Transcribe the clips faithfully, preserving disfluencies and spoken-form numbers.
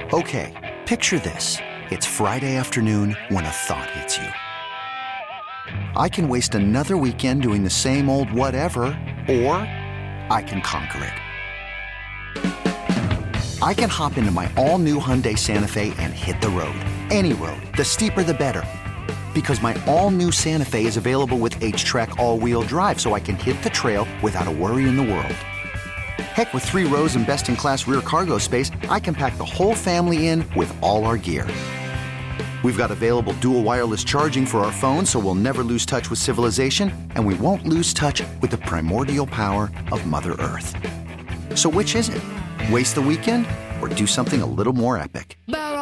Okay, picture this. It's Friday afternoon when a thought hits you. I can waste another weekend doing the same old whatever, or I can conquer it. I can hop into my all-new Hyundai Santa Fe and hit the road. Any road. The steeper, the better. Because my all-new Santa Fe is available with H-Track all-wheel drive, so I can hit the trail without a worry in the world. Heck, with three rows and best-in-class rear cargo space, I can pack the whole family in with all our gear. We've got available dual wireless charging for our phones, so we'll never lose touch with civilization, and we won't lose touch with the primordial power of Mother Earth. So which is it? Waste the weekend or do something a little more epic?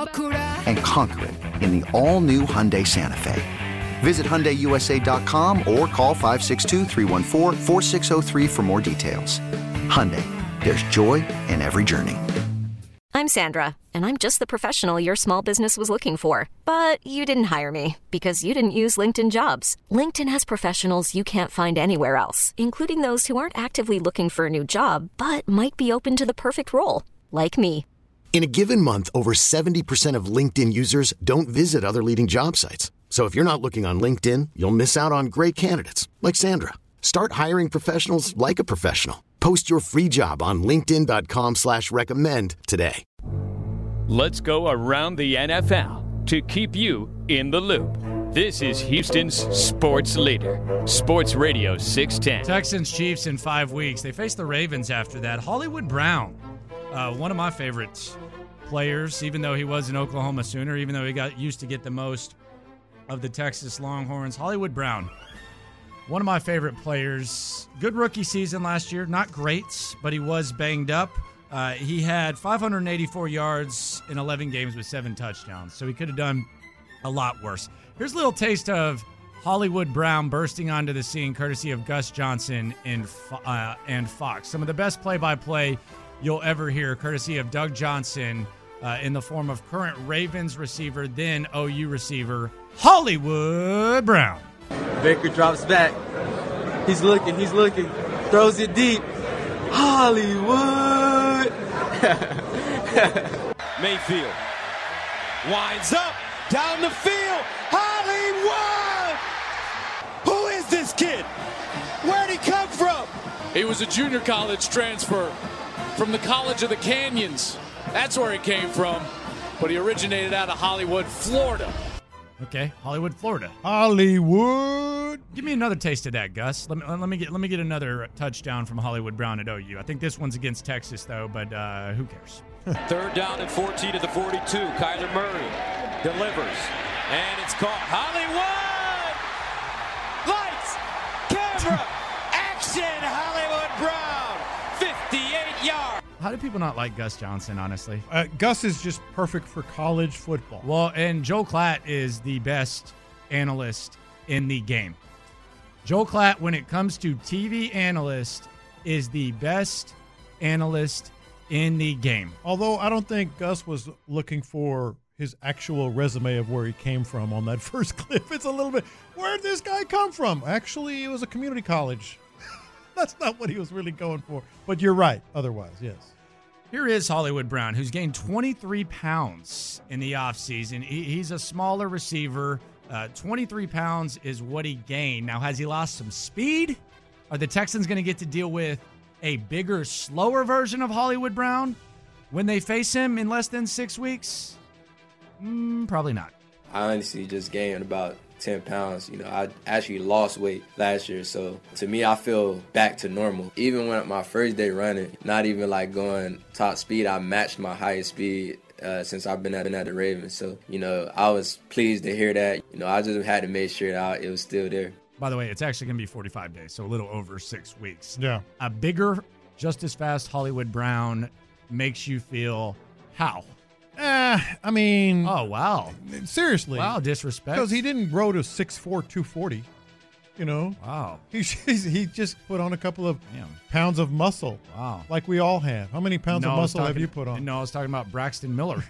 And conquer it in the all-new Hyundai Santa Fe. Visit Hyundai U S A dot com or call five six two, three one four, four six zero three for more details. Hyundai, there's joy in every journey. I'm Sandra, and I'm just the professional your small business was looking for. But you didn't hire me because you didn't use LinkedIn Jobs. LinkedIn has professionals you can't find anywhere else, including those who aren't actively looking for a new job, but might be open to the perfect role, like me. In a given month, over seventy percent of LinkedIn users don't visit other leading job sites. So if you're not looking on LinkedIn, you'll miss out on great candidates like Sandra. Start hiring professionals like a professional. Post your free job on linkedin dot com slash recommend today. Let's go around the N F L to keep you in the loop. This is Houston's sports leader, Sports Radio six ten. Texans, Chiefs in five weeks. They face the Ravens after that. Hollywood Brown, uh, one of my favorite players, even though he was an Oklahoma Sooner, even though he got used to get the most of the Texas Longhorns. Hollywood Brown, one of my favorite players. Good rookie season last year. Not great, but he was banged up. Uh, he had five hundred eighty-four yards in eleven games with seven touchdowns, so he could have done a lot worse. Here's a little taste of Hollywood Brown bursting onto the scene, courtesy of Gus Johnson and, uh, and Fox. Some of the best play-by-play you'll ever hear, courtesy of Doug Johnson, uh, in the form of current Ravens receiver, then O U receiver, Hollywood Brown. Baker drops back. He's looking, he's looking. Throws it deep. Hollywood. Mayfield winds up down the field. Hollywood! Who is this kid? Where'd he come from? He was a junior college transfer from the College of the Canyons. That's where he came from. But he originated out of Hollywood, Florida. Okay, Hollywood, Florida. Hollywood. Give me another taste of that, Gus. Let me let me get let me get another touchdown from Hollywood Brown at O U. I think this one's against Texas though, but uh, who cares? Third down and fourteen to the forty-two. Kyler Murray delivers, and it's caught. Hollywood! Lights, camera, action! Hollywood Brown, fifty-eight yards. How do people not like Gus Johnson, honestly? Uh, Gus is just perfect for college football. Well, and Joel Klatt is the best analyst in the game. Joel Klatt, when it comes to T V analyst, is the best analyst in the game. Although I don't think Gus was looking for his actual resume of where he came from on that first clip. It's a little bit, where'd this guy come from? Actually, it was a community college. That's not what he was really going for. But you're right, otherwise, yes. Here is Hollywood Brown, who's gained twenty-three pounds in the offseason. He, he's a smaller receiver. Uh, twenty-three pounds is what he gained. Now, has he lost some speed? Are the Texans going to get to deal with a bigger, slower version of Hollywood Brown when they face him in less than six weeks? Mm, probably not. I honestly just gained about ten pounds. You know, I actually lost weight last year. So to me, I feel back to normal. Even when my first day running, not even like going top speed, I matched my highest speed uh, since I've been at, at the Ravens. So, you know, I was pleased to hear that. You know, I just had to make sure that it was still there. By the way, it's actually going to be forty-five days, so a little over six weeks. Yeah. A bigger, just as fast Hollywood Brown makes you feel how? Eh, I mean. Oh, wow. Seriously. Wow, disrespect. Because he didn't grow to six four, two forty, you know? Wow. He he just put on a couple of Damn. pounds of muscle. Wow. Like we all have. How many pounds no, of muscle talking, have you put on? No, I was talking about Braxton Miller.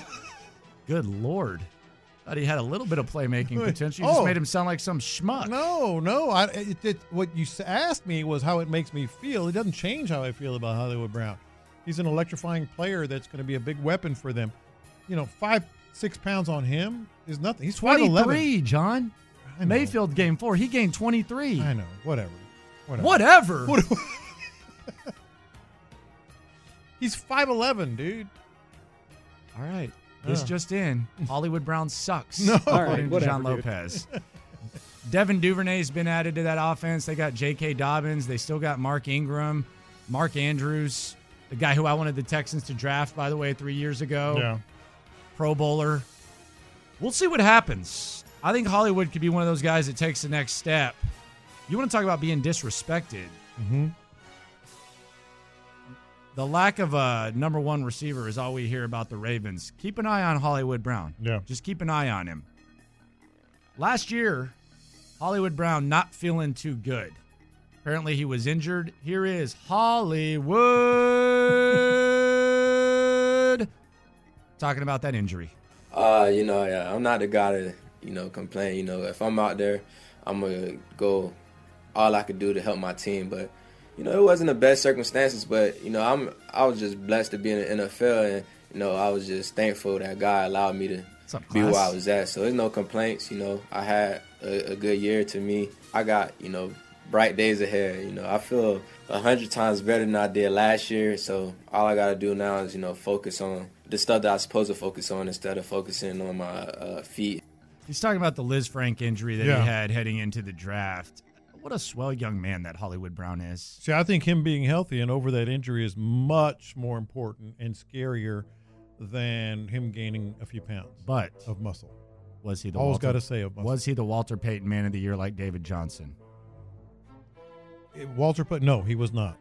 Good Lord. Thought he had a little bit of playmaking potential. You oh. just made him sound like some schmuck. No, no. I, it, it, what you asked me was how it makes me feel. It doesn't change how I feel about Hollywood Brown. He's an electrifying player that's going to be a big weapon for them. you know, five, six pounds on him is nothing. He's five eleven. twenty-three, John. Mayfield gained four. He gained twenty-three. I know. Whatever. Whatever. Whatever. What, he's five eleven, dude. All right. This Yeah. just in. Hollywood Brown sucks. No. According All right, to whatever, John dude. Lopez. Devin Duvernay's been added to that offense. They got J K. Dobbins. They still got Mark Ingram, Mark Andrews, the guy who I wanted the Texans to draft, by the way, three years ago. Yeah. Pro Bowler. We'll see what happens. I think Hollywood could be one of those guys that takes the next step. You want to talk about being disrespected. Mm-hmm. The lack of a number one receiver is all we hear about the Ravens. Keep an eye on Hollywood Brown. Yeah. Just keep an eye on him. Last year, Hollywood Brown not feeling too good. Apparently he was injured. Here is Hollywood talking about that injury. Uh, you know, yeah, I'm not the guy to, you know, complain. You know, if I'm out there, I'm going to go all I could do to help my team. But, you know, it wasn't the best circumstances. But, you know, I'm I was just blessed to be in the N F L. And, you know, I was just thankful that God allowed me to up, be class? where I was at. So there's no complaints. You know, I had a, a good year to me. I got, you know, bright days ahead. You know, I feel a hundred times better than I did last year. So all I got to do now is, you know, focus on the stuff that I'm supposed to focus on instead of focusing on my uh, feet. He's talking about the Liz Frank injury that Yeah. he had heading into the draft. What a swell young man that Hollywood Brown is. See, I think him being healthy and over that injury is much more important and scarier than him gaining a few pounds But of muscle. was he the Always Walter, got to say of muscle. was he the Walter Payton Man of the Year like David Johnson? It- Walter put no, he was not.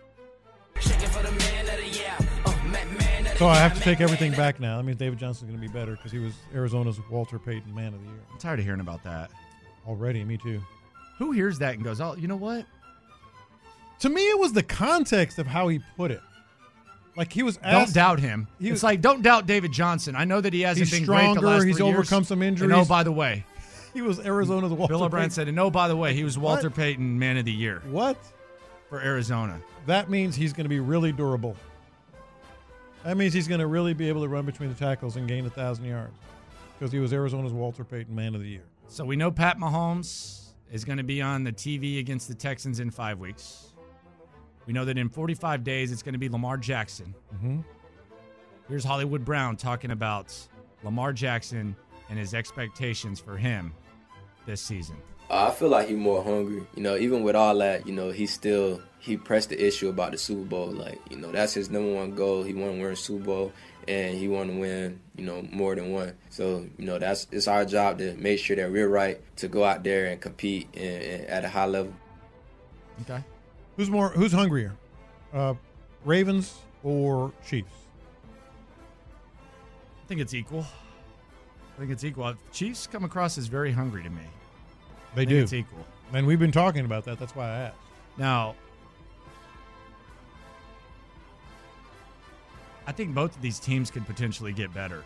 So I have to take everything back now. That means David Johnson's going to be better because he was Arizona's Walter Payton Man of the Year. I'm tired of hearing about that. Already, me too. Who hears that and goes, oh, you know what? To me, it was the context of how he put it. Like he was asked, Don't doubt him. he It's was- like, don't doubt David Johnson. I know that he hasn't He's been great the stronger, last he's three years. overcome some injuries. And oh, by the way, He was Arizona's Walter Bill O'Brien Payton. said, and oh, by the way, he was Walter What? Payton Man of the Year What? for Arizona. That means he's going to be really durable. That means he's going to really be able to run between the tackles and gain a thousand yards because he was Arizona's Walter Payton Man of the Year. So we know Pat Mahomes is going to be on the T V against the Texans in five weeks. We know that in forty-five days, it's going to be Lamar Jackson. Mm-hmm. Here's Hollywood Brown talking about Lamar Jackson and his expectations for him this season. Uh, I feel like he's more hungry. You know, even with all that, you know, he still, he pressed the issue about the Super Bowl. Like, you know, that's his number one goal. He want to win a Super Bowl, and he want to win, you know, more than one. So, you know, that's it's our job to make sure that we're right to go out there and compete and, and at a high level. Okay. Who's more? Who's hungrier, uh, Ravens or Chiefs? I think it's equal. I think it's equal. Chiefs come across as very hungry to me. They I think do. It's equal. And we've been talking about that. That's why I asked. Now, I think both of these teams could potentially get better.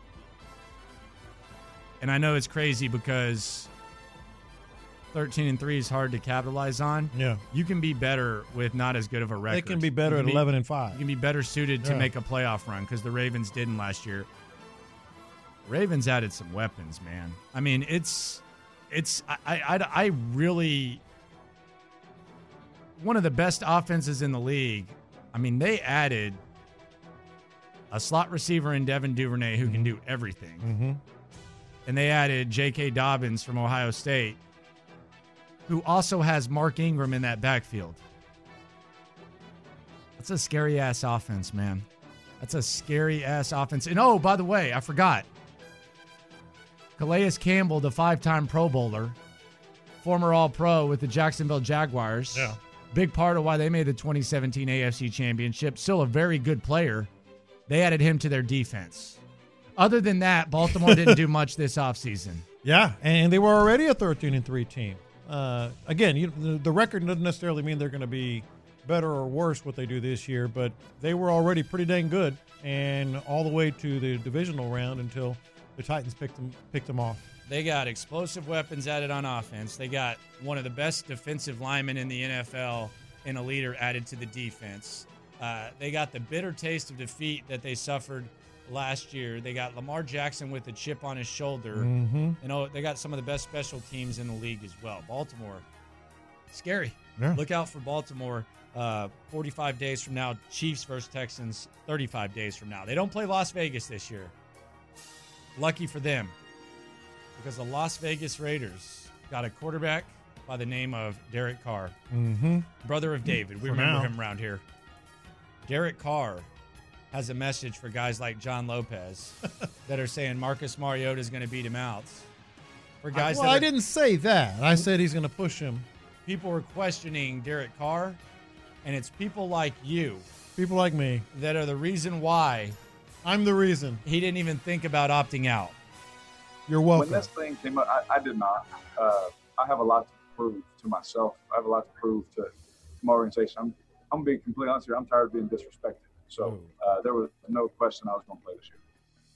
And I know it's crazy because thirteen and three is hard to capitalize on. Yeah. You can be better with not as good of a record. They can be better You at can be- eleven and five. You can be better suited to Yeah. make a playoff run because the Ravens didn't last year. Ravens added some weapons, man. I mean, it's it's I I, I really one of the best offenses in the league. I mean, they added a slot receiver in Devin Duvernay who can do everything. Mm-hmm. And they added J K. Dobbins from Ohio State, who also has Mark Ingram in that backfield. That's a scary-ass offense, man. That's a scary-ass offense. And, oh, by the way, I forgot. Calais Campbell, the five-time Pro Bowler, former All-Pro with the Jacksonville Jaguars. Yeah. Big part of why they made the twenty seventeen A F C Championship. Still a very good player. They added him to their defense. Other than that, Baltimore didn't do much this offseason. Yeah, and they were already a thirteen and three team. Uh, again, you, the, the record doesn't necessarily mean they're going to be better or worse what they do this year, but they were already pretty dang good, and all the way to the divisional round until the Titans picked them picked them off. They got explosive weapons added on offense. They got one of the best defensive linemen in the N F L and a leader added to the defense. Uh, they got the bitter taste of defeat that they suffered last year. They got Lamar Jackson with a chip on his shoulder. Mm-hmm. You know, they got some of the best special teams in the league as well. Baltimore, scary. Yeah. Look out for Baltimore. Uh, forty-five days from now, Chiefs versus Texans, thirty-five days from now. They don't play Las Vegas this year. Lucky for them, because the Las Vegas Raiders got a quarterback by the name of Derek Carr, Mm-hmm. brother of David. We For remember now. him around here. Derek Carr has a message for guys like John Lopez that are saying Marcus Mariota is going to beat him out. For guys well, that I are, didn't say that. I said he's going to push him. people are questioning Derek Carr, and it's people like you People like me. that are the reason why I'm the reason. he didn't even think about opting out. You're When welcome. this thing came up, I, I did not. Uh, I have a lot to prove to myself. I have a lot to prove to my organization. I'm, I'm being completely honest here. I'm tired of being disrespected. So uh, there was no question I was going to play this year.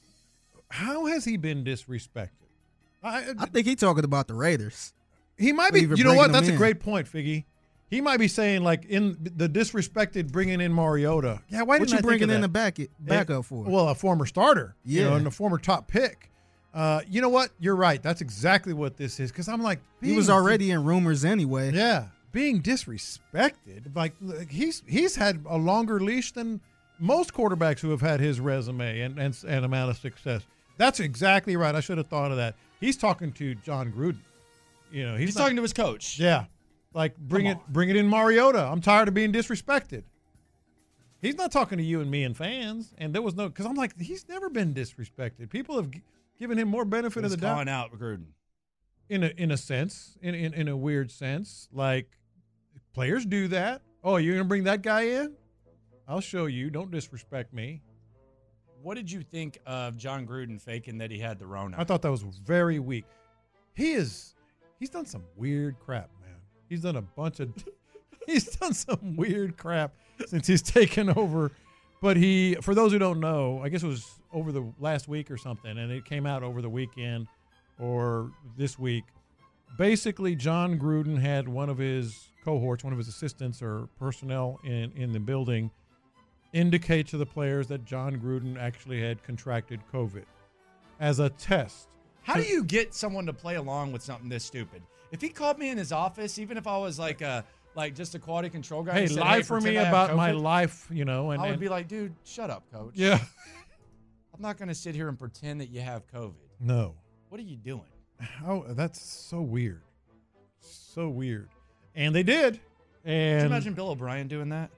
How has he been disrespected? I, I think he's talking about the Raiders. He might be. Even You know bringing what? him That's a in. great point, Figgy. He might be saying like in the disrespected bringing in Mariota. Yeah, why What didn't you I bringing think of in that? the back backup for? Well, a former starter, you know, Yeah. and a former top pick. Uh, you know what? You're right. That's exactly what this is. Because I'm like, he was being- already in rumors anyway. yeah, being disrespected. Like look, he's he's had a longer leash than most quarterbacks who have had his resume and and, and amount of success. That's exactly right. I should have thought of that. He's talking to John Gruden. You know, he's, He's not- talking to his coach. Yeah, like bring Come it, on. bring it in, Mariota. I'm tired of being disrespected. He's not talking to you and me and fans. And there was no, because I'm like, he's never been disrespected. People have g- given him more benefit He's of the doubt. calling out Gruden. In a in a sense, in in, in a weird sense, like players do that. Oh, you're gonna bring that guy in? I'll show you. Don't disrespect me. What did you think of John Gruden faking that he had the Rona? I thought that was very weak. He is. He's done some weird crap, man. He's done a bunch of. He's done some weird crap since he's taken over. But he, for those who don't know, I guess it was over the last week or something, and it came out over the weekend or this week. Basically, John Gruden had one of his cohorts, one of his assistants or personnel in, in the building, indicate to the players that John Gruden actually had contracted COVID as a test. How do you get someone to play along with something this stupid? If he called me in his office, even if I was like a like just a quality control guy, Hey, and said, lie hey, for me pretend I have about my COVID," life, you know, and, I would and be like, dude, shut up, coach. yeah, I'm not going to sit here and pretend that you have COVID. no. What are you doing? How that's so weird, so weird, and they did. Could And you imagine Bill O'Brien doing that?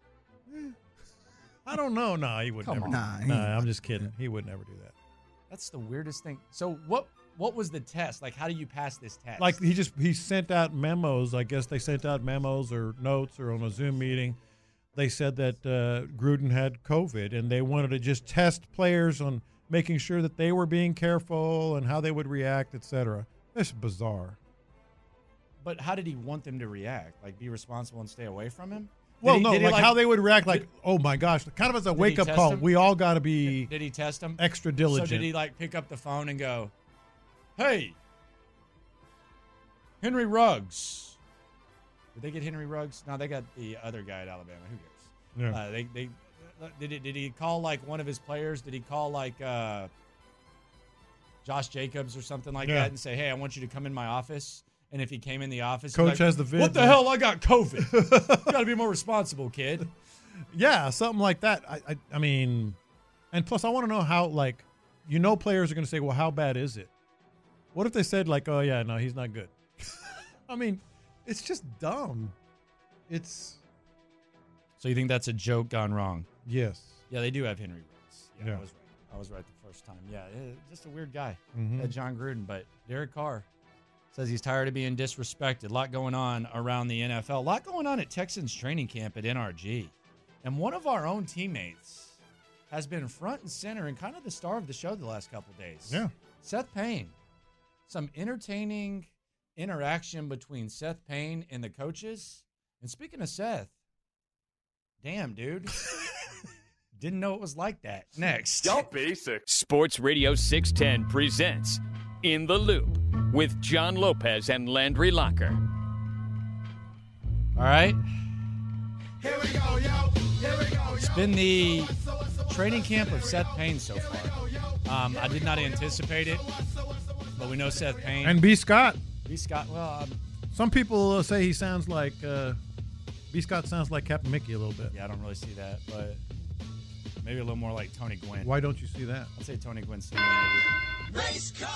I don't know. No, he would Come never. on. do Nah, that. he No, ain't I'm about just to do kidding. that. He would never do that. That's the weirdest thing. So what what was the test? Like, how do you pass this test? Like he just he sent out memos. I guess they sent out memos or notes or on a Zoom meeting. They said that uh, Gruden had COVID, and they wanted to just test players on making sure that they were being careful and how they would react, et cetera. It's bizarre. But how did he want them to react? Like, be responsible and stay away from him? Did Well, he- no, did he, like, how they would react, like, oh my gosh, kind of as a Did he wake up test call. them? We all got to be Did he test him? extra diligent. So did he like pick up the phone and go, "Hey, Henry Ruggs"? Did they get Henry Ruggs? No, they got the other guy at Alabama. Who cares? Yeah. Uh, they they uh, did it. Did he call like one of his players? Did he call like uh, Josh Jacobs or something like Yeah. that and say, "Hey, I want you to come in my office"? And if he came in the office, he'd be Coach like, has the vid. What the hell? I got COVID. You got to be more responsible, kid. Yeah, something like that. I, I, I mean, and plus, I want to know how. Like, you know, players are going to say, "Well, how bad is it?" What if they said, "Like, oh yeah, no, he's not good." I mean, it's just dumb. It's So you think that's a joke gone wrong? yes. Yeah, they do have Henry Ruggs. Yeah, Yeah. I was right. I was right the first time. Yeah, eh, just a weird guy, Mhm. that John Gruden. But Derek Carr says he's tired of being disrespected. A lot going on around the N F L. A lot going on at Texans training camp at N R G. And one of our own teammates has been front and center and kind of the star of the show the last couple days. Yeah. Seth Payne. Some entertaining interaction between Seth Payne and the coaches. And speaking of Seth, damn, dude. Didn't know it was like that. Next. basic. Sports Radio six ten presents In the Loop with John Lopez and Landry Locker. All right. Here we go, yo. Here we go, yo. It's been the training camp of Seth Payne so far. Um, I did not anticipate it, but we know Seth Payne. And B. Scott. B. Scott, well, um, some people uh, say he sounds like uh, B. Scott sounds like Captain Mickey a little bit. Yeah, I don't really see that, but maybe a little more like Tony Gwynn. Why don't you see that? I'd say Tony Gwynn singing maybe. Race car!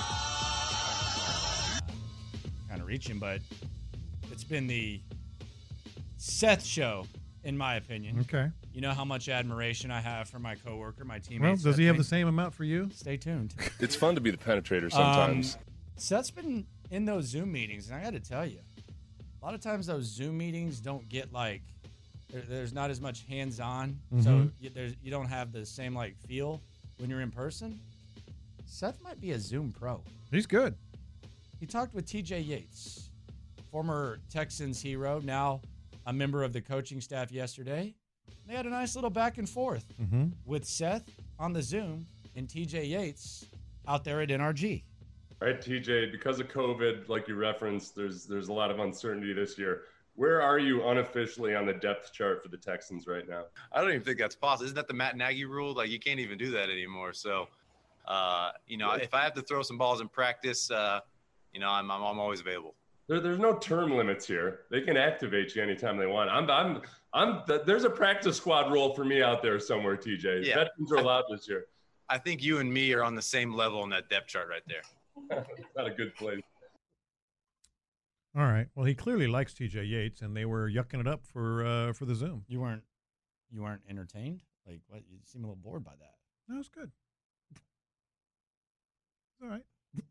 Kind of reaching, but it's been the Seth show, in my opinion. Okay. You know how much admiration I have for my coworker, my teammate. Well, does Seth he have Payne? the same amount for you? Stay tuned. It's fun to be the penetrator sometimes. Um, Seth's been in those Zoom meetings, and I got to tell you, a lot of times those Zoom meetings don't get like, there, there's not as much hands-on, Mm-hmm. so you, there's, you don't have the same like feel when you're in person. Seth might be a Zoom pro. He's good. He talked with T J Yates, former Texans hero, now a member of the coaching staff yesterday. They had a nice little back and forth Mm-hmm. with Seth on the Zoom and T J Yates out there at N R G. All right, T J, because of COVID, like you referenced, there's there's a lot of uncertainty this year. Where are you unofficially on the depth chart for the Texans right now? I don't even think that's possible. Isn't that the Matt Nagy rule? Like, you can't even do that anymore. So, uh, you know, if I have to throw some balls in practice, uh, you know, I'm, I'm I'm always available. There, there's no term limits here. They can activate you anytime they want. I'm I'm I'm. There's a practice squad role for me out there somewhere, T J. Yeah. Veterans are allowed this year. I think you and me are on the same level on that depth chart right there. Not a good place. All right. Well, he clearly likes T J Yates, and they were yucking it up for uh, for the Zoom. You weren't you weren't entertained? Like, what? You seem a little bored by that. That was good. All right. What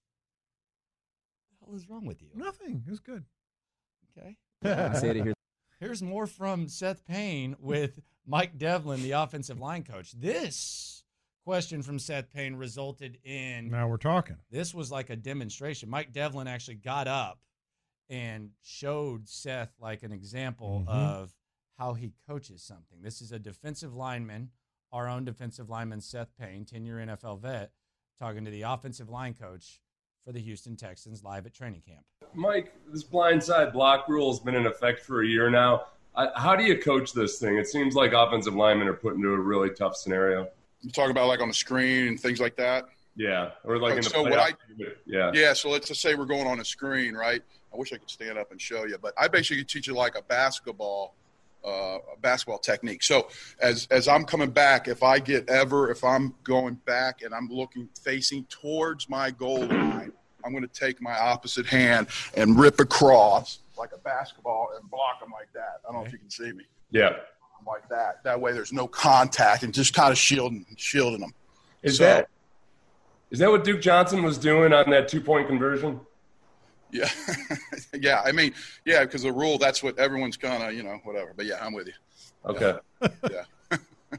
the hell is wrong with you? Nothing. It was good. Okay. Say it here. Here's more from Seth Payne with Mike Devlin, the offensive line coach. This question from Seth Payne resulted in. Now we're talking. This was like a demonstration. Mike Devlin actually got up and showed Seth like an example Mm-hmm. of how he coaches something. This is a defensive lineman, our own defensive lineman, Seth Payne, ten-year N F L vet, talking to the offensive line coach for the Houston Texans live at training camp. Mike, this blindside block rule has been in effect for a year now. I, how do you coach this thing? It seems like offensive linemen are put into a really tough scenario. You talk about like on the screen and things like that? Yeah, or like in the so what playoff. I, yeah. Yeah, so let's just say we're going on a screen, right? I wish I could stand up and show you, but I basically teach you like a basketball uh, a basketball technique. So as as I'm coming back, if I get ever, if I'm going back and I'm looking, facing towards my goal line, I'm going to take my opposite hand and rip across like a basketball and block them like that. I don't know if you can see me. Yeah. Like that. That way there's no contact and just kind of shielding shielding them. Is so, that is that what Duke Johnson was doing on that two-point conversion? Yeah. yeah, I mean, yeah, because the rule, that's what everyone's kind of, you know, whatever. But, yeah, I'm with you. Okay. Yeah. yeah.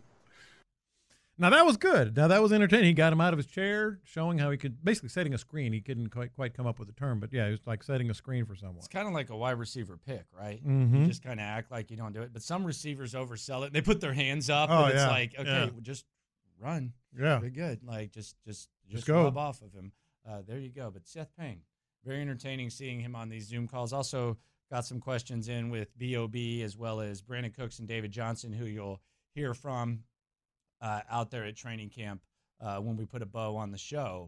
Now, that was good. Now, that was entertaining. He got him out of his chair, showing how he could – basically setting a screen. He couldn't quite, quite come up with a term, but, yeah, it was like setting a screen for someone. It's kind of like a wide receiver pick, right? Mm-hmm. You just kind of act like you don't do it. But some receivers oversell it. They put their hands up, Oh, and it's yeah. like, okay, Yeah. well, just run. Yeah. Pretty good. Like, just just just, Just go. rub off of him. Uh, there you go. But Seth Payne, very entertaining seeing him on these Zoom calls. Also got some questions in with B O B as well as Brandon Cooks and David Johnson, who you'll hear from uh, out there at training camp uh, when we put a bow on the show.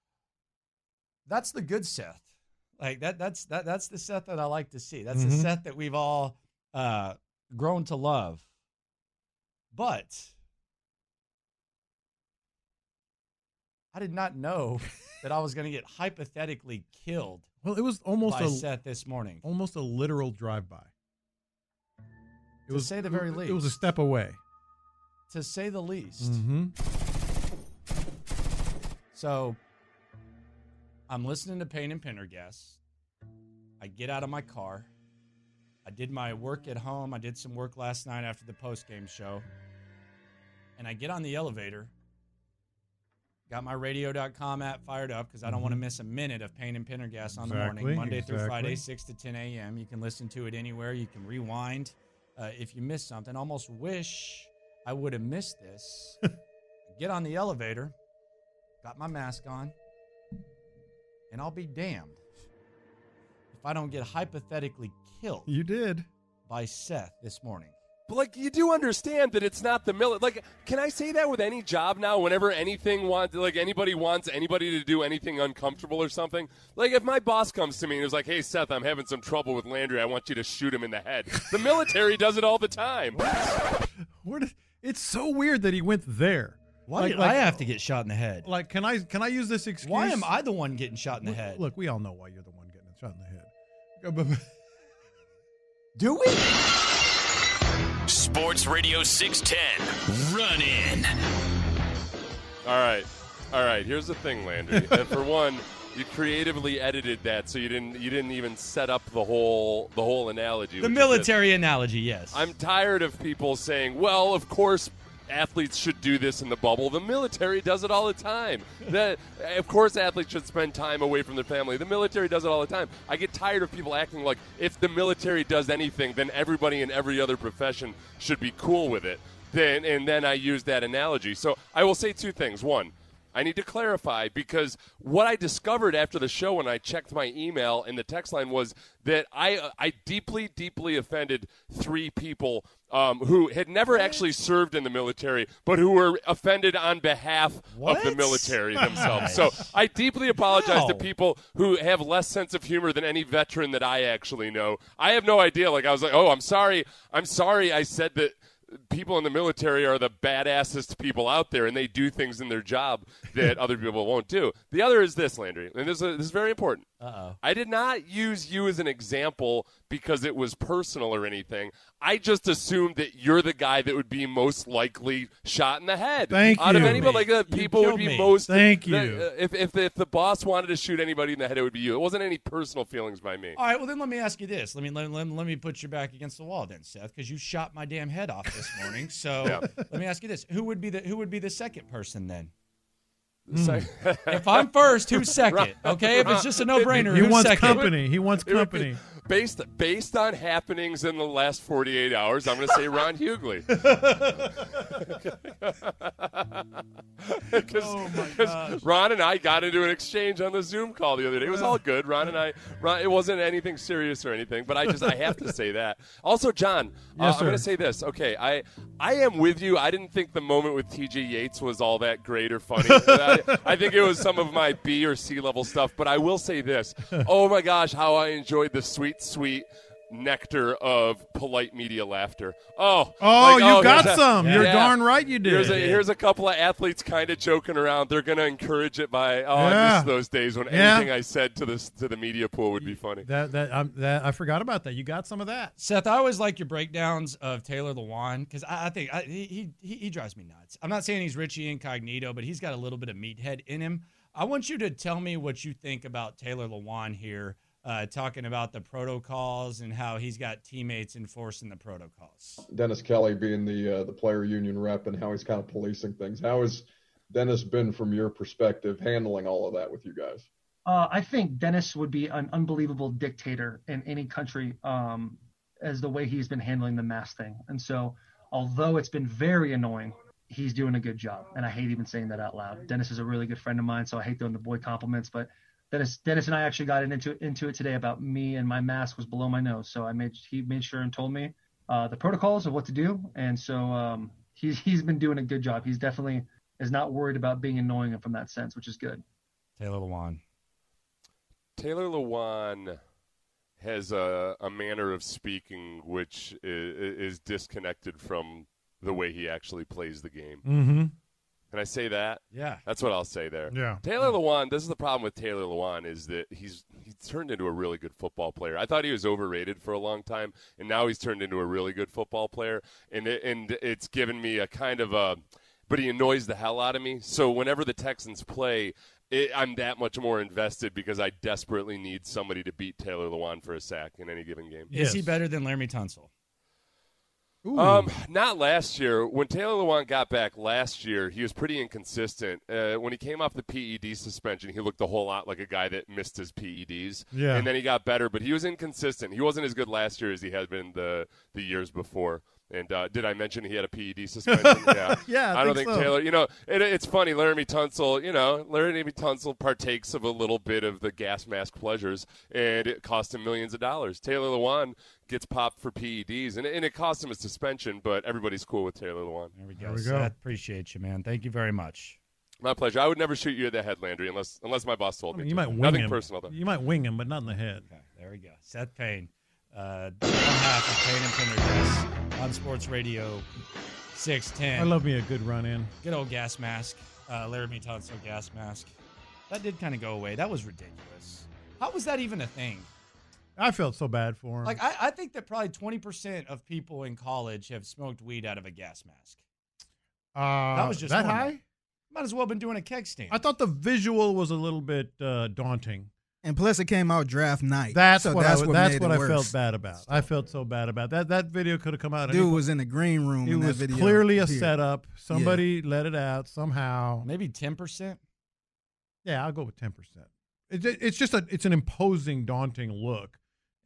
That's the good Seth. Like that. That's that. That's the Seth that I like to see. That's Mhm. the Seth that we've all uh, grown to love. But I did not know that I was going to get hypothetically killed. Well, it was almost by a Seth this morning. almost a literal drive-by. It To was say the very it, least. It was a step away. To say the least. Mm-hmm. So I'm listening to Payne and Pendergast. I get out of my car. I did my work at home. I did some work last night after the post-game show. And I get on the elevator. Got my radio dot com app fired up because I don't want to miss a minute of Payne and Pendergast on the Exactly, morning, Monday through exactly. Friday, six to ten a.m. You can listen to it anywhere. You can rewind uh, if you missed something. Almost wish I would have missed this. Get on the elevator, got my mask on, and I'll be damned if I don't get hypothetically killed. You did. By Seth this morning. But, like, you do understand that it's not the military. Like, can I say that with any job now? Whenever anything wants, like, anybody wants anybody to do anything uncomfortable or something? Like, if my boss comes to me and is like, hey, Seth, I'm having some trouble with Landry. I want you to shoot him in the head. The military does it all the time. Where did, it's so weird that he went there. Why like, did like, I have to get shot in the head? Like, can I can I use this excuse? Why am I the one getting shot in the look, head? Look, we all know why you're the one getting shot in the head. Do we? Sports Radio six ten, Run In. All right. All right. Here's the thing, Landry. And for one, you creatively edited that so you didn't you didn't even set up the whole the whole analogy. The military analogy, yes. I'm tired of people saying, well, of course athletes should do this in the bubble. The military does it all the time. The, of course athletes should spend time away from their family. The military does it all the time. I get tired of people acting like if the military does anything, then everybody in every other profession should be cool with it. Then and then I use that analogy. So I will say two things. One, I need to clarify because what I discovered after the show when I checked my email and the text line was that I uh, I deeply, deeply offended three people um, who had never actually served in the military, but who were offended on behalf What? of the military themselves. So I deeply apologize How? to people who have less sense of humor than any veteran that I actually know. I have no idea. Like I was like, oh, I'm sorry. I'm sorry I said that people in the military are the badassest people out there, and they do things in their job that other people won't do. The other is this, Landry, and this is, this is very important. Uh-oh. I did not use you as an example because it was personal or anything. I just assumed that you're the guy that would be most likely shot in the head. Thank Out you. of anybody, like uh, You people would killed be me. most. Thank the- you. uh, if, if, the, if the boss wanted to shoot anybody in the head, it would be you. It wasn't any personal feelings by me. All right, well, then let me ask you this. Let me let, let, let me put your back against the wall then, Seth, because you shot my damn head off this morning. So Yeah. let me ask you this. Who would be the who would be the second person then? So- If I'm first, who's second? Okay, if it's just a no-brainer, He who's wants second? company. He wants It would be- company. Based based on happenings in the last forty-eight hours, I'm going to say Ron Hughley. Because Oh, my gosh. Ron and I got into an exchange on the Zoom call the other day. It was all good. Ron and I, Ron, it wasn't anything serious or anything, but I just I have to say that. Also, John, uh, Yes, I'm going to sir. say this. Okay, I I am with you. I didn't think the moment with T J Yates was all that great or funny. I, I think it was some of my B or C level stuff, but I will say this. Oh my gosh, how I enjoyed the sweet, sweet nectar of polite media laughter. Oh, Oh, like, you got here's a- some. You're yeah. darn right you did. Here's a, here's a couple of athletes kind of joking around. They're going to encourage it by, oh, I Yeah. miss those days when Yeah. anything I said to the to the media pool would be funny. That that um, that I forgot about that. You got some of that. Seth, I always like your breakdowns of Taylor Lewan because I, I think I, he, he he drives me nuts. I'm not saying he's Richie Incognito, but he's got a little bit of meathead in him. I want you to tell me what you think about Taylor Lewan here, uh, talking about the protocols and how he's got teammates enforcing the protocols. Dennis Kelly being the uh, the player union rep and how he's kind of policing things. How has Dennis been, from your perspective, handling all of that with you guys? Uh, I think Dennis would be an unbelievable dictator in any country um, as the way he's been handling the mask thing. And so, although it's been very annoying, he's doing a good job. And I hate even saying that out loud. Dennis is a really good friend of mine, so I hate throwing the boy compliments. But Dennis, Dennis and I actually got into into it today about me and my mask was below my nose. So I made he made sure and told me uh, the protocols of what to do. And so um, he's he's been doing a good job. He's definitely is not worried about being annoying from that sense, which is good. Taylor Lewan. Taylor Lewan has a, a manner of speaking which is, is disconnected from the way he actually plays the game. Mm-hmm. Can I say that? Yeah. That's what I'll say there. Yeah. Taylor Lewan, this is the problem with Taylor Lewan is that he's he's turned into a really good football player. I thought he was overrated for a long time, and now he's turned into a really good football player. And it, and it's given me a kind of a – but he annoys the hell out of me. So whenever the Texans play – It, I'm that much more invested because I desperately need somebody to beat Taylor Lewan for a sack in any given game. Is he better than Laramie Tunsil? Um, not last year. When Taylor Lewan got back last year, he was pretty inconsistent. Uh, when he came off the P E D suspension, he looked a whole lot like a guy that missed his P E Ds. Yeah. And then he got better, but he was inconsistent. He wasn't as good last year as he had been the the years before. And uh, did I mention he had a P E D suspension? Yeah. yeah, I, I don't think, think so. Taylor, you know, it, it's funny. Laramie Tunsil, you know, Laramie Tunsil partakes of a little bit of the gas mask pleasures, and it cost him millions of dollars. Taylor Lewan gets popped for P E Ds, and, and it cost him a suspension, but everybody's cool with Taylor Lewan. There we go. There we go. Seth, appreciate you, man. Thank you very much. My pleasure. I would never shoot you in the head, Landry, unless unless my boss told I mean, me you to. might wing Nothing him. personal, though. You might wing him, but not in the head. Okay, there we go. Seth Payne, uh, one half of Payne and Pendergrass on Sports Radio six ten. I love me a good run-in. Good old gas mask. Uh, Laramie Tunsil gas mask. That did kind of go away. That was ridiculous. How was that even a thing? I felt so bad for him. Like, I, I think that probably twenty percent of people in college have smoked weed out of a gas mask. uh, That was just that normal. high? Might as well have been doing a keg stand. I thought the visual was a little bit uh, daunting. And plus, it came out draft night. That's so what that's I, what, that's made what it I worse. felt bad about. I felt so bad about that. That video could have come out. Dude any- was in the green room. It in that was video clearly a appeared. setup. Somebody let it out somehow. Maybe ten percent? Yeah, I'll go with ten percent. It's it's just a it's an imposing, daunting look,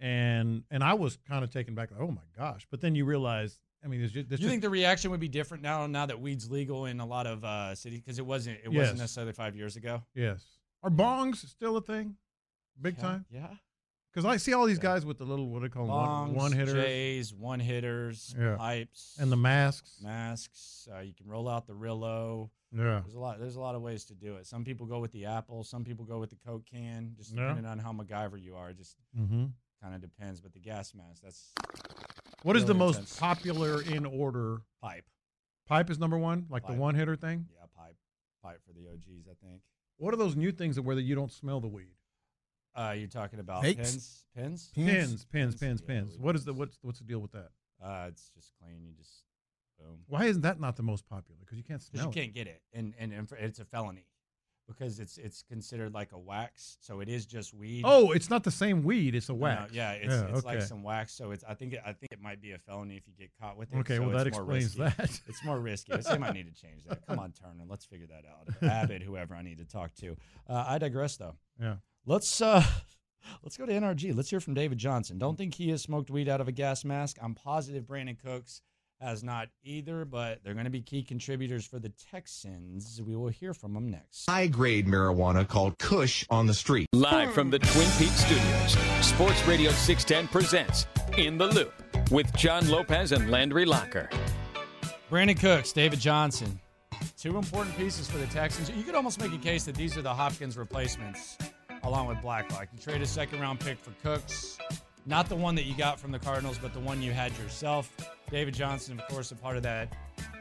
and and I was kind of taken back. Like, oh my gosh! But then you realize, I mean, there's just, there's Do you just think the reaction would be different now? Now that weed's legal in a lot of uh, cities, because it wasn't. It wasn't Yes. necessarily five years ago. yes. Are bongs still a thing? Big Yeah, time. Yeah. Because I see all these guys with the little what do they call them? Bongs, one, one hitters J's, one hitters, Yeah. pipes, and the masks. masks. Uh, you can roll out the Rillo. Yeah. There's a lot. There's a lot of ways to do it. Some people go with the apple. Some people go with the Coke can. Just Yeah. depending on how MacGyver you are. It just Mm-hmm. kind of depends. But the gas mask, that's What is the really most intense. popular in order? Pipe. Pipe is number one, like Pipe. the one hitter thing. Yeah, pipe. Pipe for the O Gs, I think. What are those new things that where that you don't smell the weed? Uh, you're talking about Vapes? pins, pins, Pins, pins, pins, Yeah, pins. we- What is the what's what's the deal with that? Uh, it's just clean. You just boom. Why isn't that not the most popular? Because you can't Because smell you it. can't get it, and, and and it's a felony because it's it's considered like a wax, so it is just weed. Oh, it's not the same weed. It's a No, wax. yeah, it's, Yeah, it's like okay. some wax. So it's I think it, I think it might be a felony if you get caught with it. Okay, so well, that it's more explains risky. that. It's more risky. So they might need to change that. Come on, Turner, let's figure that out. Abbott, whoever I need to talk to. Uh, I digress, though. Yeah. Let's uh, let's go to N R G. Let's hear from David Johnson. Don't think he has smoked weed out of a gas mask. I'm positive Brandon Cooks has not either, but they're going to be key contributors for the Texans. We will hear from them next. High-grade marijuana called Kush on the street. Live from the Twin Peaks studios, Sports Radio six ten presents In the Loop with John Lopez and Landry Locker. Brandon Cooks, David Johnson, two important pieces for the Texans. You could almost make a case that these are the Hopkins replacements along with Blacklock. You trade a second-round pick for Cooks, not the one that you got from the Cardinals, but the one you had yourself. David Johnson, of course, a part of that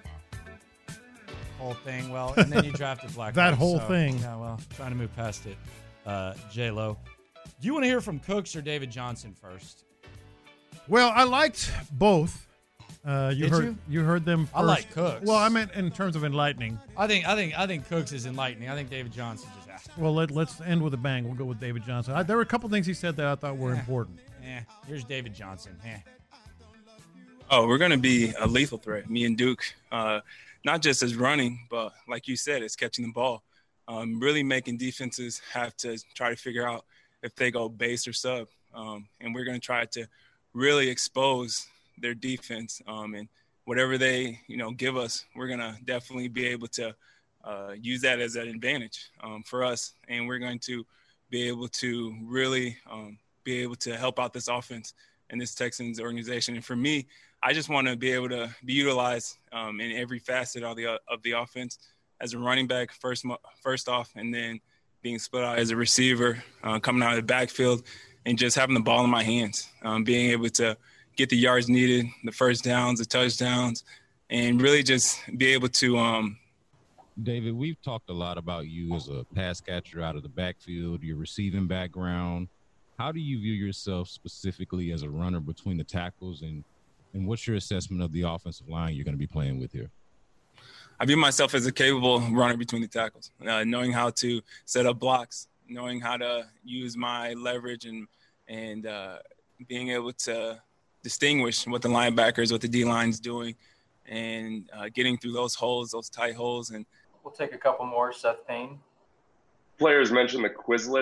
whole thing. Well, and then you drafted Blacklock. That whole so, thing. Yeah, well, trying to move past it. Uh, J-Lo. Do you want to hear from Cooks or David Johnson first? Well, I liked both. Uh, you Did heard you? you heard them first. I like Cooks. Well, I meant in terms of enlightening. I think I think I think Cooks is enlightening. I think David Johnson just asked. Well, let, let's end with a bang. We'll go with David Johnson. I, there were a couple things he said that I thought were Yeah. important. Yeah, here's David Johnson. Yeah. Oh, we're going to be a lethal threat, me and Duke, uh, not just as running, but like you said, it's catching the ball. Um, really making defenses have to try to figure out if they go base or sub. Um, and we're going to try to really expose their defense. Um, and whatever they, you know, give us, we're going to definitely be able to uh, use that as an advantage um, for us. And we're going to be able to really um, be able to help out this offense and this Texans organization. And for me, I just want to be able to be utilized um, in every facet of the of the offense as a running back, first first off, and then being split out as a receiver, uh, coming out of the backfield, and just having the ball in my hands, um, being able to get the yards needed, the first downs, the touchdowns, and really just be able to um, – David, we've talked a lot about you as a pass catcher out of the backfield, your receiving background. How do you view yourself specifically as a runner between the tackles, and, and what's your assessment of the offensive line you're going to be playing with here? I view myself as a capable runner between the tackles, uh, knowing how to set up blocks, knowing how to use my leverage and and uh, being able to distinguish what the linebackers, what the D-line's doing, and uh, getting through those holes, those tight holes. And we'll take a couple more. Seth Payne. Players mentioned the Quizlets.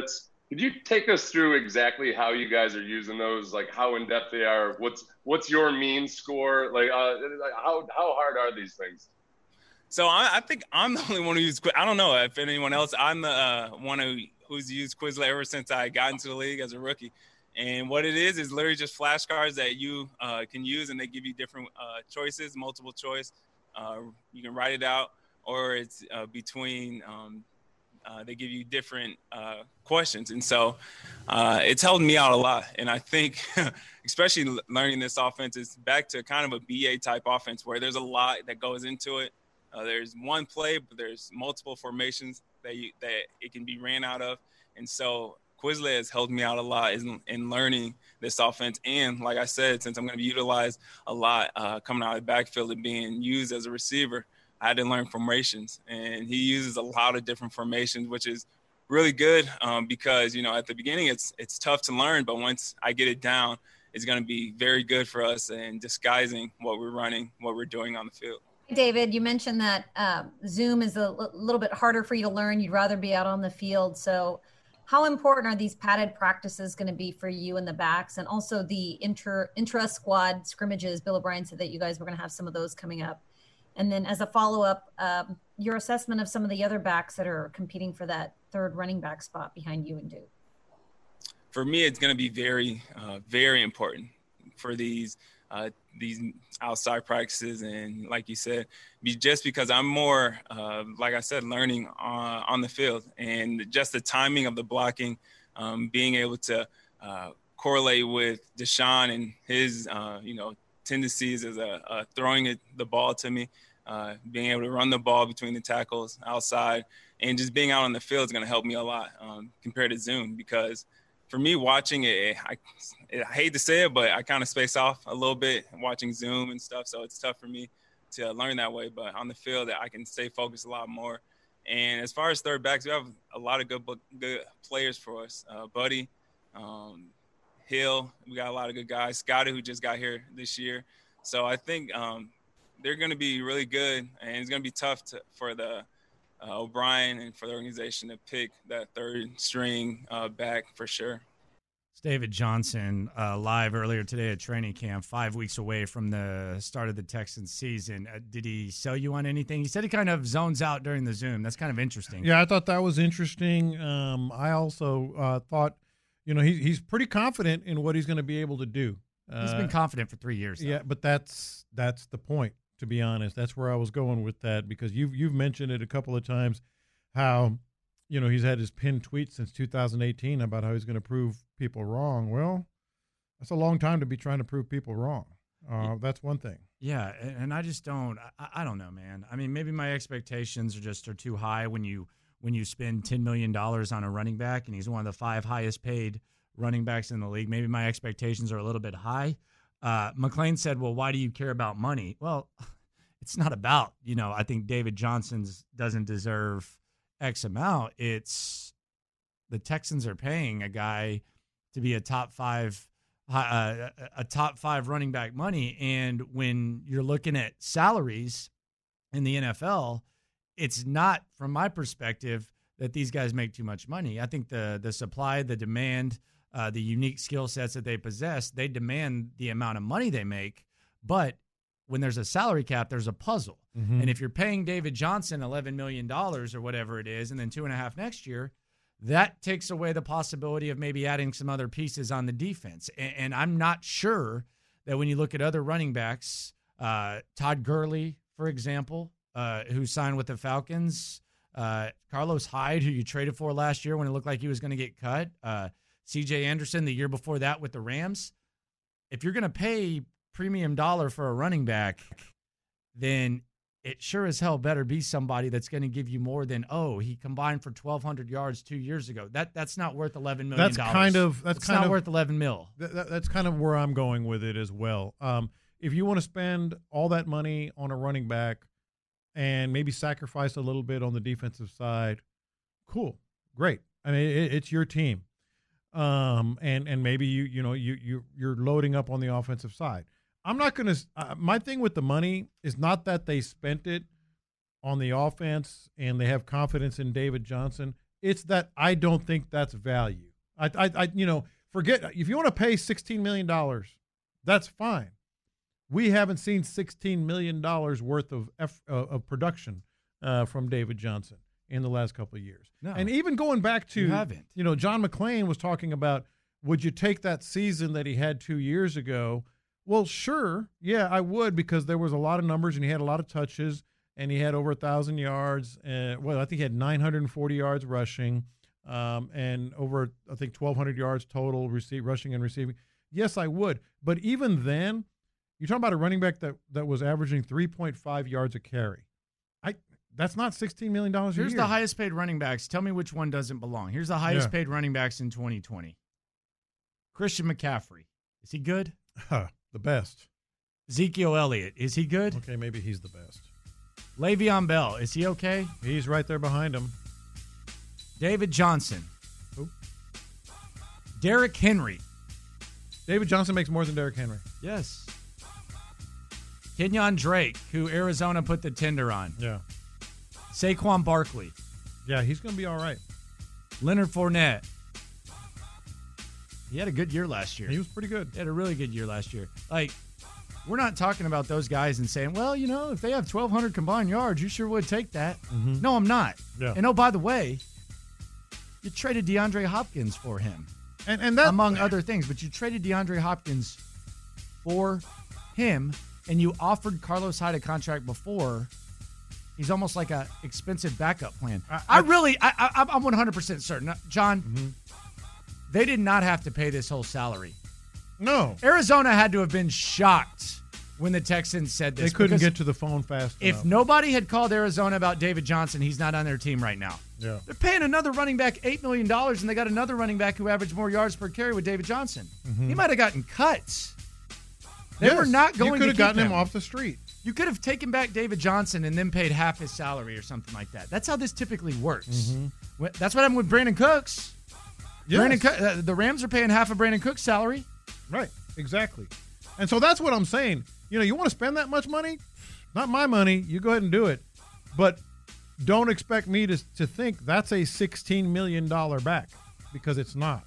Could you take us through exactly how you guys are using those, like how in depth they are? What's what's your mean score? Like, uh, how how hard are these things? So I, I think I'm the only one who uses. I don't know if anyone else. I'm the uh, one who who's used Quizlet ever since I got into the league as a rookie. And what it is is literally just flashcards that you uh, can use, and they give you different uh, choices, multiple choice. Uh, you can write it out, or it's uh, between. Um, Uh, they give you different uh, questions. And so uh, it's helped me out a lot. And I think, especially learning this offense, is back to kind of a B A type offense where there's a lot that goes into it. Uh, there's one play, but there's multiple formations that you, that it can be ran out of. And so Quizlet has helped me out a lot in, in learning this offense. And like I said, since I'm going to be utilized a lot uh, coming out of the backfield and being used as a receiver, I had to learn formations, and he uses a lot of different formations, which is really good um, because, you know, at the beginning it's it's tough to learn, but once I get it down, it's going to be very good for us in disguising what we're running, what we're doing on the field. David, you mentioned that um, Zoom is a l- little bit harder for you to learn. You'd rather be out on the field. So how important are these padded practices going to be for you and the backs, and also the inter intra-squad scrimmages? Bill O'Brien said that you guys were going to have some of those coming up. And then as a follow-up, um, your assessment of some of the other backs that are competing for that third running back spot behind you and Duke. For me, it's going to be very, uh, very important for these uh, these outside practices. And like you said, be just because I'm more, uh, like I said, learning on, on the field, and just the timing of the blocking, um, being able to uh, correlate with Deshaun and his, uh, you know, tendencies as a, a throwing it, the ball to me. Uh, being able to run the ball between the tackles outside, and just being out on the field is going to help me a lot um, compared to Zoom, because for me watching it, I, I hate to say it, but I kind of space off a little bit watching Zoom and stuff. So it's tough for me to learn that way, but on the field I can stay focused a lot more. And as far as third backs, we have a lot of good, good players for us. Uh, Buddy, um, Hill, we got a lot of good guys. Scotty, who just got here this year. So I think um, they're going to be really good, and it's going to be tough to, for the uh, O'Brien and for the organization to pick that third string uh, back for sure. It's David Johnson uh, live earlier today at training camp, five weeks away from the start of the Texans season. Uh, did he sell you on anything? He said he kind of zones out during the Zoom. That's kind of interesting. Yeah, I thought that was interesting. Um, I also uh, thought, you know, he, he's pretty confident in what he's going to be able to do. Uh, He's been confident for three years. Though. Yeah, but that's that's the point, to be honest. That's where I was going with that, because you've, you've mentioned it a couple of times how, you know, he's had his pinned tweet since two thousand eighteen about how he's going to prove people wrong. Well, that's a long time to be trying to prove people wrong. Uh, that's one thing. Yeah, and I just don't I, – I don't know, man. I mean, maybe my expectations are just are too high when you when you spend ten million dollars on a running back and he's one of the five highest paid running backs in the league. Maybe my expectations are a little bit high. Uh, McClain said, well, why do you care about money? Well, it's not about, you know, I think David Johnson's doesn't deserve X amount. It's the Texans are paying a guy to be a top five, uh, a top five running back money. And when you're looking at salaries in the N F L, it's not, from my perspective, that these guys make too much money. I think the the supply, the demand, uh, the unique skill sets that they possess, they demand the amount of money they make. But when there's a salary cap, there's a puzzle. Mm-hmm. And if you're paying David Johnson eleven million dollars or whatever it is, and then two and a half next year, that takes away the possibility of maybe adding some other pieces on the defense. And, and I'm not sure that when you look at other running backs, uh, Todd Gurley, for example, uh, who signed with the Falcons, uh, Carlos Hyde, who you traded for last year when it looked like he was going to get cut, uh, C J Anderson the year before that with the Rams. If you're going to pay premium dollar for a running back, then it sure as hell better be somebody that's going to give you more than, oh, he combined for twelve hundred yards two years ago. That That's not worth eleven million dollars. That's kind of that's it's kind not of, worth eleven mil. That, that's kind of where I'm going with it as well. Um, if you want to spend all that money on a running back and maybe sacrifice a little bit on the defensive side, cool, great. I mean, it, it's your team, um, and and maybe you you know you you you're loading up on the offensive side. I'm not going to uh, – my thing with the money is not that they spent it on the offense and they have confidence in David Johnson. It's that I don't think that's value. I, I, I you know, forget if you want to pay sixteen million dollars, that's fine. We haven't seen sixteen million dollars worth of F, uh, of production uh, from David Johnson in the last couple of years. No. And even going back to, You haven't. you know, John McClain was talking about, would you take that season that he had two years ago? Well, sure. Yeah, I would, because there was a lot of numbers and he had a lot of touches and he had over a thousand yards. And well, I think he had nine hundred forty yards rushing um, and over, I think, twelve hundred yards total receive, rushing and receiving. Yes, I would. But even then, you're talking about a running back that, that was averaging three point five yards a carry. I That's not sixteen million dollars a Here's year. the highest paid running backs. Tell me which one doesn't belong. Here's the highest Yeah. paid running backs in twenty twenty. Christian McCaffrey. Is he good? Huh, the best. Ezekiel Elliott. Is he good? Okay, maybe he's the best. Le'Veon Bell. Is he okay? He's right there behind him. David Johnson. Who? Derrick Henry. David Johnson makes more than Derrick Henry. Yes. Kenyon Drake, who Arizona put the tender on. Yeah. Saquon Barkley. Yeah, he's going to be all right. Leonard Fournette. He had a good year last year. He was pretty good. He had a really good year last year. Like, we're not talking about those guys and saying, well, you know, if they have twelve hundred combined yards, you sure would take that. Mhm. No, I'm not. Yeah. And oh, by the way, you traded DeAndre Hopkins for him. And and that among other things, but you traded DeAndre Hopkins for him, and you offered Carlos Hyde a contract before. He's almost like a expensive backup plan. I, I really, I, I, I'm one hundred percent certain, John. Mm-hmm. They did not have to pay this whole salary. No, Arizona had to have been shocked when the Texans said this. they couldn't because get to the phone fast If enough. nobody had called Arizona about David Johnson, he's not on their team right now. Yeah. They're paying another running back eight million dollars, and they got another running back who averaged more yards per carry with David Johnson. Mhm. He might have gotten cuts. They Yes, were not you going could to have keep gotten him him off the street. You could have taken back David Johnson and then paid half his salary or something like that. That's how this typically works. Mhm. Wh- That's what happened with Brandon Cooks. Yes. Brandon Cook, uh, the Rams are paying half of Brandon Cook's salary. Right, exactly. And so that's what I'm saying. You know, you want to spend that much money? Not my money. You go ahead and do it. But don't expect me to, to think that's a sixteen million dollars back, because it's not.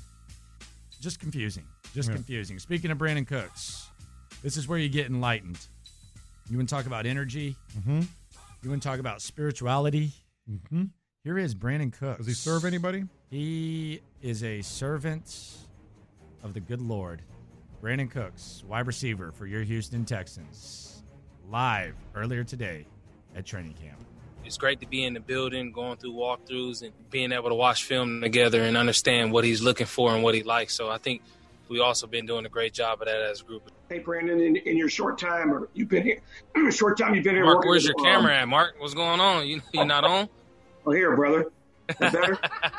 Just confusing. Just Yeah. confusing. Speaking of Brandon Cooks, this is where you get enlightened. You want to talk about energy? Mm-hmm. You want to talk about spirituality? Mm-hmm. Here is Brandon Cooks. Does he serve anybody? He is a servant of the good Lord. Brandon Cooks, wide receiver for your Houston Texans, live earlier today at training camp. It's great to be in the building, going through walkthroughs and being able to watch film together and understand what he's looking for and what he likes. So I think we also been doing a great job of that as a group. Hey, Brandon, in, in your short time, or you've been here, short time you've been here. Mark, working where's with, your um, camera at, Mark? What's going on? You you not on? Oh, here, brother. Is that better?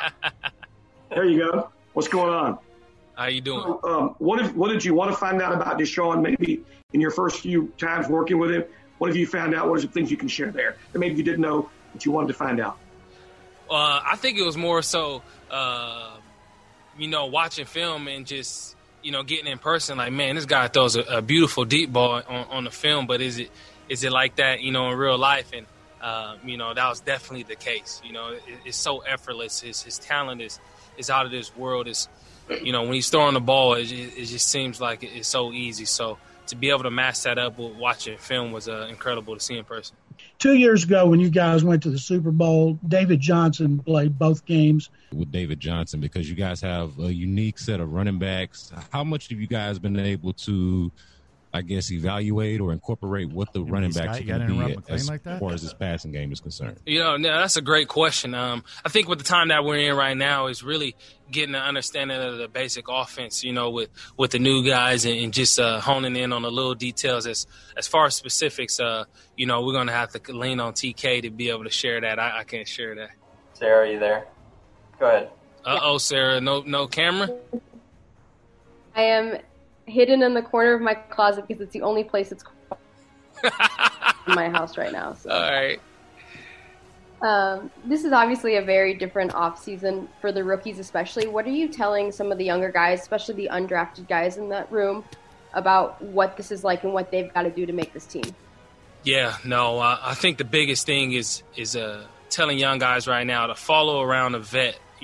There you go. What's going on? How you doing? So, um, what if what did you want to find out about Deshaun? Maybe in your first few times working with him, what have you found out? What are some things you can share there that maybe you didn't know that you wanted to find out? Uh, I think it was more so, uh, you know, watching film and just, you know, getting in person. Like, man, this guy throws a, a beautiful deep ball on, on the film, but is it is it like that, you know, in real life? And, uh, you know, that was definitely the case. You know, it, it's so effortless. His his talent is, is out of this world. It's, you know, when he's throwing the ball, it, it just seems like it's so easy. So to be able to match that up with watching film was uh, incredible to see in person. Two years ago, when you guys went to the Super Bowl, David Johnson played both games. With David Johnson, because you guys have a unique set of running backs, how much have you guys been able to, I guess, evaluate or incorporate what the running Scott, backs are you going gotta to be interrupt as McClain like that? far as this passing game is concerned? You know, no, that's a great question. Um, I think with the time that we're in right now is really getting an understanding of the basic offense, you know, with, with the new guys and, and just uh, honing in on the little details. As as far as specifics, uh, you know, we're going to have to lean on T K to be able to share that. I, I can't share that. Sarah, are you there? Go ahead. Uh-oh, Sarah, no no camera? I am hidden in the corner of my closet because it's the only place it's in my house right now. So. All right. Um, this is obviously a very different off season for the rookies, especially. What are you telling some of the younger guys, especially the undrafted guys in that room, about what this is like and what they've got to do to make this team? Yeah, no, uh, I think the biggest thing is is uh, telling young guys right now to follow around a vet,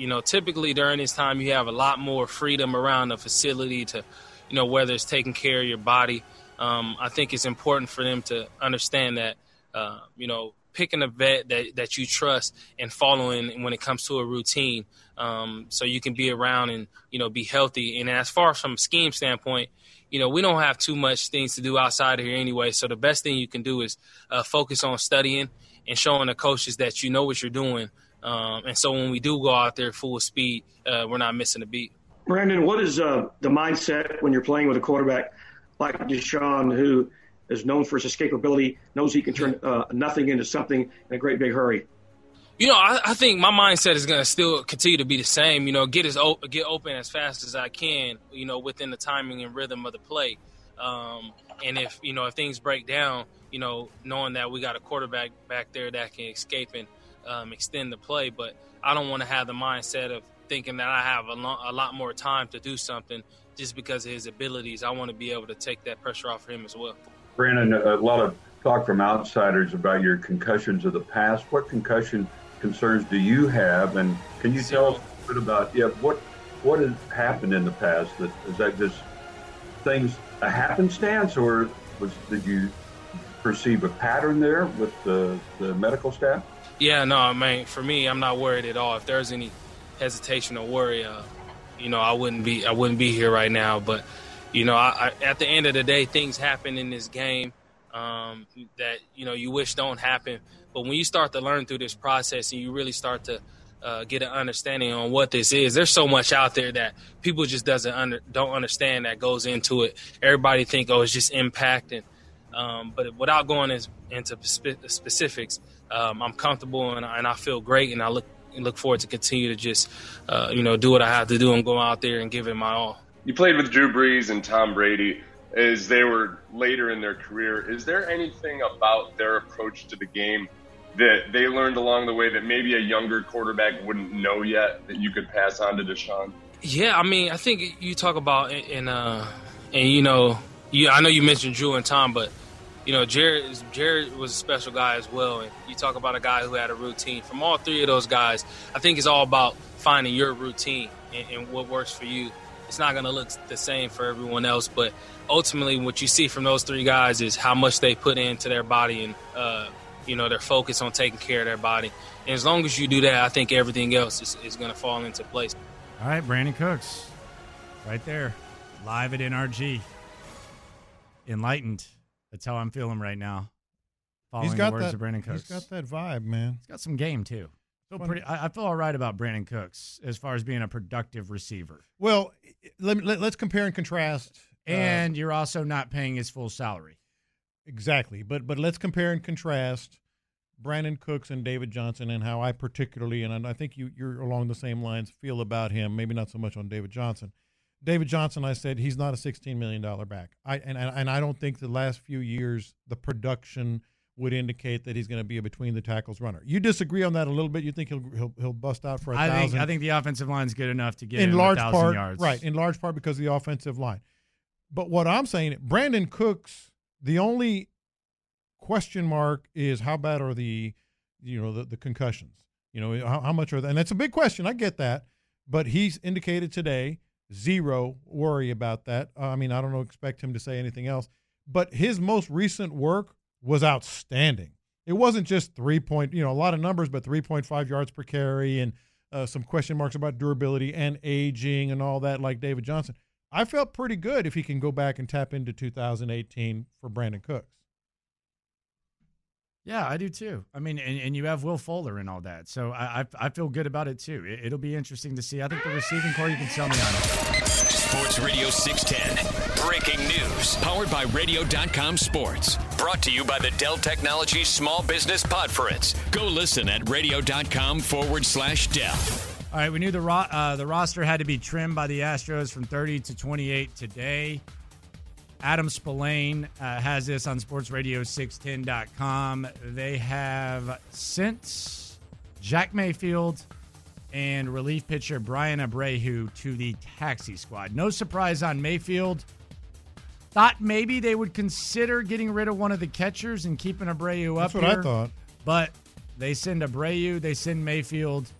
you know, typically during this time you have a lot more freedom around the facility to, you know, whether it's taking care of your body. Um, I think it's important for them to understand that, uh, you know, picking a vet that, that you trust and following when it comes to a routine, um, so you can be around and, you know, be healthy. And as far as from a scheme standpoint, you know, we don't have too much things to do outside of here anyway. So the best thing you can do is uh, focus on studying and showing the coaches that you know what you're doing. Um, and so when we do go out there full speed, uh, we're not missing a beat. Brandon, what is uh, the mindset when you're playing with a quarterback like Deshaun, who is known for his escapability, knows he can turn uh, nothing into something in a great big hurry? You know, I, I think my mindset is going to still continue to be the same. You know, get as o- get open as fast as I can, you know, within the timing and rhythm of the play. Um, and if, you know, if things break down, you know, knowing that we got a quarterback back there that can escape and um, extend the play. But I don't want to have the mindset of thinking that I have a, lo- a lot more time to do something just because of his abilities. I want to be able to take that pressure off of him as well. Brandon, a lot of talk from outsiders about your concussions of the past. What concussion concerns do you have, and can you tell us a bit about yeah what what has happened in the past? That is that just things a happenstance, or was did you perceive a pattern there with the the medical staff? Yeah, no, I mean, for me, I'm not worried at all. If there's any hesitation or worry, uh, you know, I wouldn't be I wouldn't be here right now. But you know, I, I, at the end of the day, things happen in this game um, that you know you wish don't happen. But when you start to learn through this process and you really start to uh, get an understanding on what this is, there's so much out there that people just doesn't under, don't understand that goes into it. Everybody think, oh, it's just impacting. Um, but without going as, into spe- specifics, um, I'm comfortable and, and I feel great, and I look look forward to continue to just uh, you know do what I have to do and go out there and give it my all. You played with Drew Brees and Tom Brady as they were later in their career. Is there anything about their approach to the game that they learned along the way that maybe a younger quarterback wouldn't know yet that you could pass on to Deshaun? Yeah, I mean, I think you talk about in uh, and you know, you I know you mentioned Drew and Tom, but you know, Jared Jared was a special guy as well. And you talk about a guy who had a routine. From all three of those guys, I think it's all about finding your routine and, and what works for you. It's not going to look the same for everyone else, but ultimately what you see from those three guys is how much they put into their body and, uh, you know, their focus on taking care of their body. And as long as you do that, I think everything else is, is going to fall into place. All right, Brandon Cooks, right there, live at N R G. Enlightened. That's how I'm feeling right now. Following He's got the words that, of Brandon Cooks. He's got that vibe, man. He's got some game, too. Feel pretty, I, I feel all right about Brandon Cooks as far as being a productive receiver. Well, let, me, let, let's compare and contrast. And uh, you're also not paying his full salary. Exactly. But but let's compare and contrast Brandon Cooks and David Johnson and how I particularly, and I think you, you're along the same lines, feel about him, maybe not so much on David Johnson. David Johnson, I said, he's not a sixteen million dollars back. I and, and I don't think the last few years the production would indicate that he's going to be a between the tackles runner. You disagree on that a little bit? You think he'll he'll, he'll bust out for a I thousand? think I think the offensive line is good enough to get in him large a thousand part, yards. right? In large part because of the offensive line. But what I'm saying, Brandon Cooks, the only question mark is how bad are the, you know, the, the concussions? You know, how, how much are they? And that's a big question. I get that, but he's indicated today zero worry about that. Uh, I mean, I don't know, expect him to say anything else. But his most recent work was outstanding. It wasn't just three point, you know, a lot of numbers, but three point five yards per carry and uh, some question marks about durability and aging and all that, like David Johnson. I felt pretty good if he can go back and tap into two thousand eighteen for Brandon Cooks. Yeah, I do too. I mean, and, and you have Will Fuller and all that. So I, I I feel good about it too. It, it'll be interesting to see. I think the receiving core, you can sell me on it. Sports Radio six ten. Breaking news. Powered by radio dot com Sports. Brought to you by the Dell Technologies Small Business Podference. Go listen at radio dot com forward slash Dell. All right, we knew the ro- uh, the roster had to be trimmed by the Astros from thirty to twenty-eight today. Adam Spillane uh, has this on sports radio six ten dot com. They have sent Jack Mayfield and relief pitcher Brian Abreu to the taxi squad. No surprise on Mayfield. Thought maybe they would consider getting rid of one of the catchers and keeping Abreu up That's what here. I thought. But they send Abreu, they send Mayfield.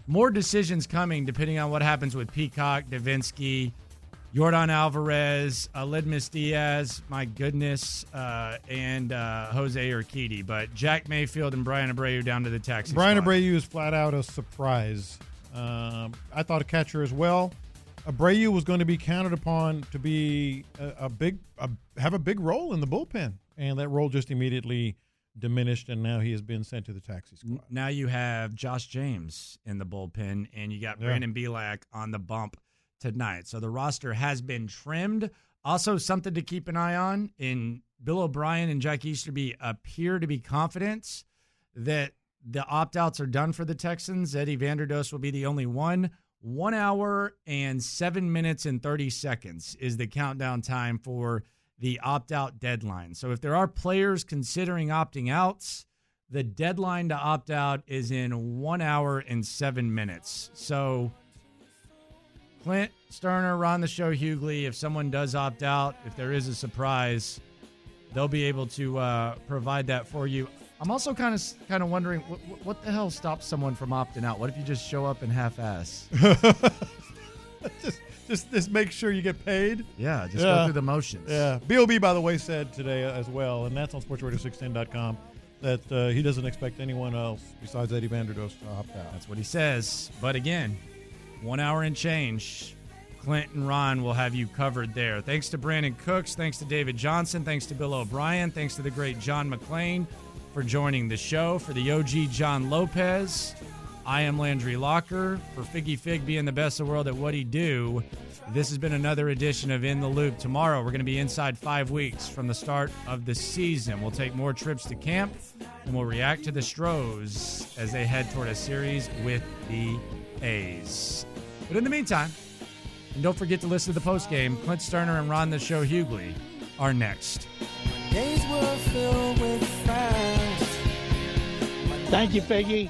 more decisions coming depending on what happens with Peacock, Davinsky, Yordan Alvarez, uh, Lidmus Diaz, my goodness, uh, and uh, Jose Urquidy. But Jack Mayfield and Brian Abreu down to the taxi Brian squad. Abreu is flat out a surprise. Um, I thought a catcher as well. Abreu was going to be counted upon to be a, a big, a, have a big role in the bullpen, and that role just immediately diminished, and now he has been sent to the taxi squad. Now you have Josh James in the bullpen, and you got Yeah. Brandon Bielak on the bump tonight. So the roster has been trimmed. Also, something to keep an eye on, in Bill O'Brien and Jack Easterby appear to be confident that the opt-outs are done for the Texans. Eddie Vanderdoes will be the only one. One hour and seven minutes and thirty seconds is the countdown time for the opt-out deadline. So if there are players considering opting out, the deadline to opt out is in one hour and seven minutes. So Clint Sterner, Ron the Show Hughley, if someone does opt out, if there is a surprise, they'll be able to uh, provide that for you. I'm also kind of kind of wondering what, what the hell stops someone from opting out? What if you just show up and half-ass? just, just, just make sure you get paid. Yeah, just go through the motions. Yeah. B O B, by the way, said today as well, and that's on sports radio six ten dot com, that uh, he doesn't expect anyone else besides Eddie Vanderdoes to opt out. That's what he says. But again, one hour and change. Clint and Ron will have you covered there. Thanks to Brandon Cooks. Thanks to David Johnson. Thanks to Bill O'Brien. Thanks to the great John McClain for joining the show. For the O G John Lopez, I am Landry Locker. For Figgy Fig being the best in the world at what he do, this has been another edition of In the Loop. Tomorrow, we're going to be inside five weeks from the start of the season. We'll take more trips to camp, and we'll react to the Stros as they head toward a series with the A's. But in the meantime, and don't forget to listen to the postgame, Clint Sterner and Ron the Show Hughley are next. Days were filled with friends. Thank you, Figgy.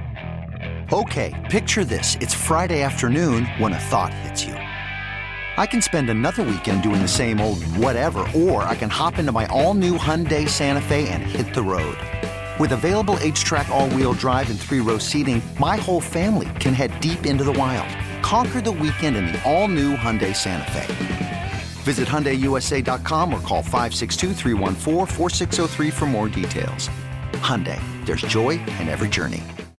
Okay, picture this. It's Friday afternoon when a thought hits you. I can spend another weekend doing the same old whatever, or I can hop into my all-new Hyundai Santa Fe and hit the road. With available H-Track all-wheel drive and three-row seating, my whole family can head deep into the wild. Conquer the weekend in the all-new Hyundai Santa Fe. Visit Hyundai U S A dot com or call five six two, three one four, four six zero three for more details. Hyundai, there's joy in every journey.